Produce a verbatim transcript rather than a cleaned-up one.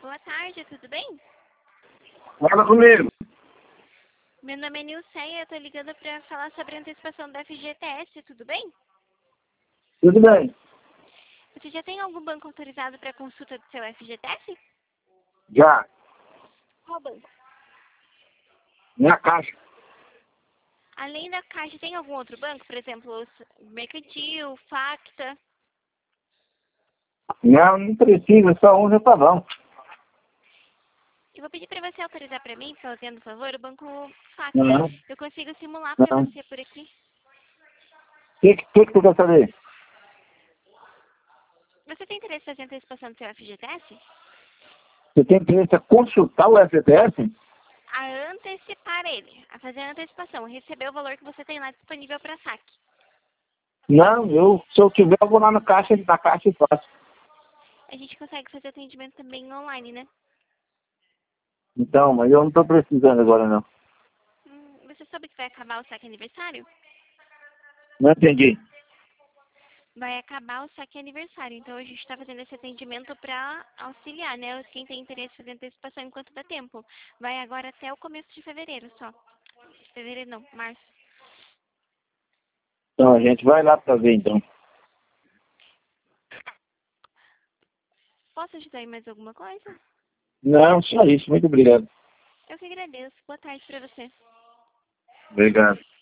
Boa tarde, tudo bem? Fala comigo. Meu nome é Nilceia, eu tô ligando pra falar sobre a antecipação da F G T S, tudo bem? Tudo bem? Você já tem algum banco autorizado para consulta do seu F G T S? Já. Qual banco? Minha caixa. Além da Caixa, tem algum outro banco? Por exemplo, o Mercantil, Facta? Não, não precisa, só um já tá bom. Eu vou pedir para você autorizar para mim, fazendo favor, o banco Facta. Não, Eu consigo simular para não. você por aqui. O que, que, que tu quer saber? Você tem interesse em fazer antecipação do seu F G T S? Você tem interesse em consultar o F G T S? A antecipar ele, a fazer a antecipação, receber o valor que você tem lá disponível para saque. Não, eu, se eu tiver, eu vou lá na caixa, na caixa e faço. A gente consegue fazer atendimento também online, né? Então, mas eu não tô precisando agora, não. Hum, você soube que vai acabar o saque aniversário? Não entendi. Vai acabar o saque aniversário, então a gente está fazendo esse atendimento para auxiliar, né? Quem tem interesse em fazer antecipação enquanto dá tempo. Vai agora até o começo de fevereiro só. Fevereiro não, março. Então, a gente vai lá pra ver, então. Posso ajudar em mais alguma coisa? Não, só isso. Muito obrigado. Eu que agradeço. Boa tarde para você. Obrigado.